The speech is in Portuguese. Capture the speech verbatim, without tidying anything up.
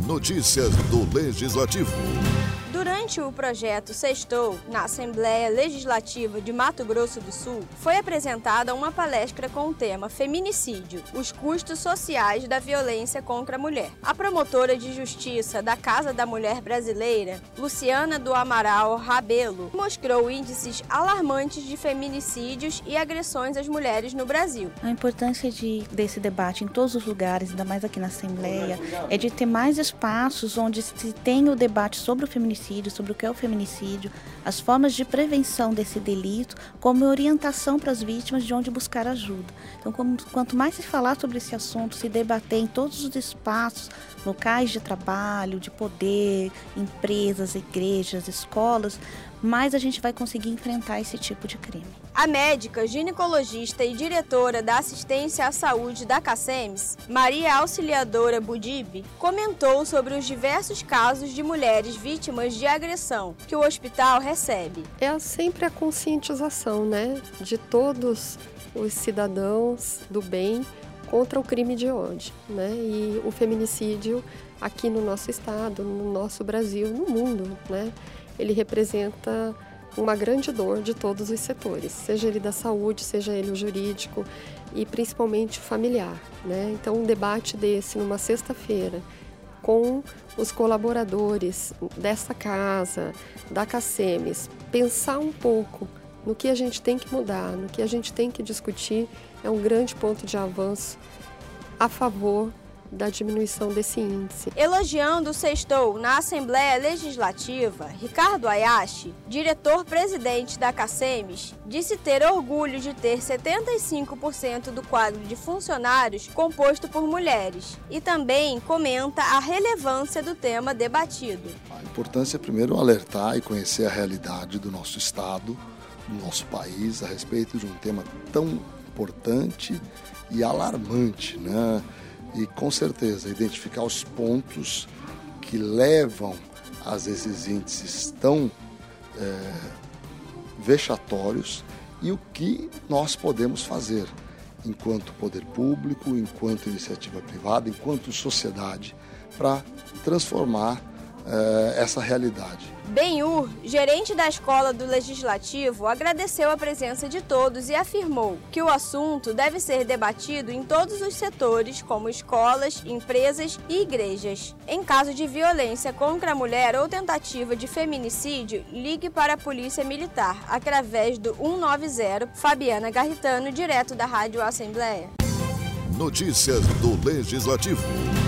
Notícias do Legislativo. Durante o projeto Sextou, na Assembleia Legislativa de Mato Grosso do Sul, foi apresentada uma palestra com o tema Feminicídio, os custos sociais da violência contra a mulher. A promotora de justiça da Casa da Mulher Brasileira, Luciana do Amaral Rabelo, mostrou índices alarmantes de feminicídios e agressões às mulheres no Brasil. A importância de, desse debate em todos os lugares, ainda mais aqui na Assembleia, é de ter mais espaços onde se tem o debate sobre o feminicídio, sobre o que é o feminicídio, as formas de prevenção desse delito, como orientação para as vítimas de onde buscar ajuda. Então, como, quanto mais se falar sobre esse assunto, se debater em todos os espaços, locais de trabalho, de poder, empresas, igrejas, escolas, mais a gente vai conseguir enfrentar esse tipo de crime. A médica, ginecologista e diretora da Assistência à Saúde da CACEMES, Maria Auxiliadora Budib, comentou sobre os diversos casos de mulheres vítimas de agressão que o hospital recebe. É sempre a conscientização, né, de todos os cidadãos do bem contra o crime de ódio, né, e o feminicídio aqui no nosso estado, no nosso Brasil, no mundo, né, ele representa uma grande dor de todos os setores, seja ele da saúde, seja ele o jurídico e principalmente o familiar, né? Então, um debate desse numa sexta-feira com os colaboradores dessa casa, da CACEMES, pensar um pouco no que a gente tem que mudar, no que a gente tem que discutir, é um grande ponto de avanço a favor da diminuição desse índice. Elogiando o Sextou na Assembleia Legislativa, Ricardo Ayashi, diretor-presidente da CACEMES, disse ter orgulho de ter setenta e cinco por cento do quadro de funcionários composto por mulheres e também comenta a relevância do tema debatido. A importância é primeiro alertar e conhecer a realidade do nosso estado, do nosso país, a respeito de um tema tão importante e alarmante, né? E, com certeza, identificar os pontos que levam a esses índices tão é, vexatórios e o que nós podemos fazer enquanto poder público, enquanto iniciativa privada, enquanto sociedade, para transformar é, essa realidade. Benhur, gerente da Escola do Legislativo, agradeceu a presença de todos e afirmou que o assunto deve ser debatido em todos os setores, como escolas, empresas e igrejas. Em caso de violência contra a mulher ou tentativa de feminicídio, ligue para a Polícia Militar, através do um nove zero. Fabiana Garritano, direto da Rádio Assembleia. Notícias do Legislativo.